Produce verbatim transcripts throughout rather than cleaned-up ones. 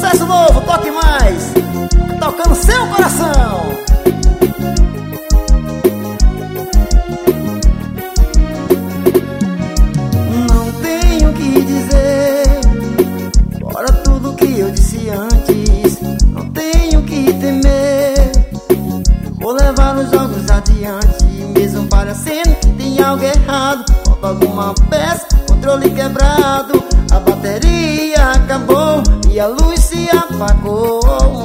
sucesso novo, toque mais, tocando seu coração. Não tenho o que dizer, fora tudo que eu disse antes. Não tenho o que temer, vou levar os jogos adiante. Mesmo parecendo que tem algo errado, falta alguma peça, controle quebrado. A bateria acabou e a luz se apagou.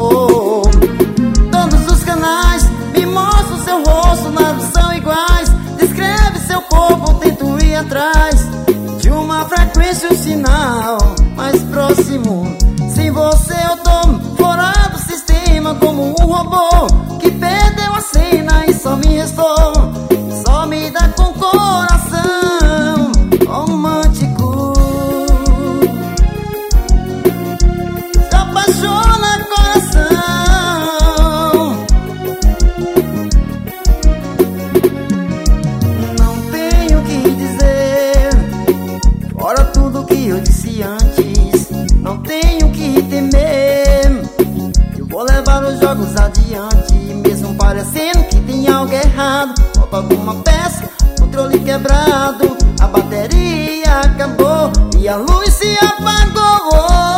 Todos os canais me mostram seu rosto, nada são iguais. Descreve seu corpo, tento ir atrás de uma frequência, um sinal mais próximo. Sem você eu tô fora do sistema, como um robô que perdeu a cena e só me restou. Só me dá com coração romântico, se apaixona coração. Não tenho o que dizer, fora tudo que eu disse antes. Não tenho o que temer, eu vou levar os jogos adiante. Mesmo parecendo que tem algo errado, falta alguma peça, controle quebrado. A bateria acabou e a luz se apagou.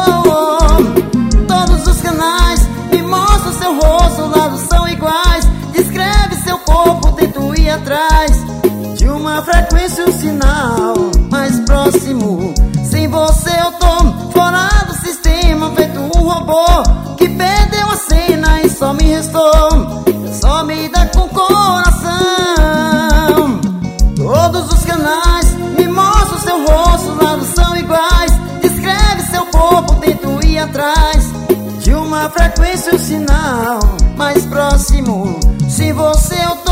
Todos os canais me mostram seu rosto, lados são iguais. Descreve seu corpo, tento ir atrás de uma frequência, um sinal mais próximo. Sem você eu tô fora do sistema, feito um robô que perdeu a cena e só me restou. Só me dá com coração. Todos os canais me mostram seu rosto, lados são iguais. Descreve seu corpo, tento ir atrás de uma frequência, um sinal mais próximo. Sem você eu tô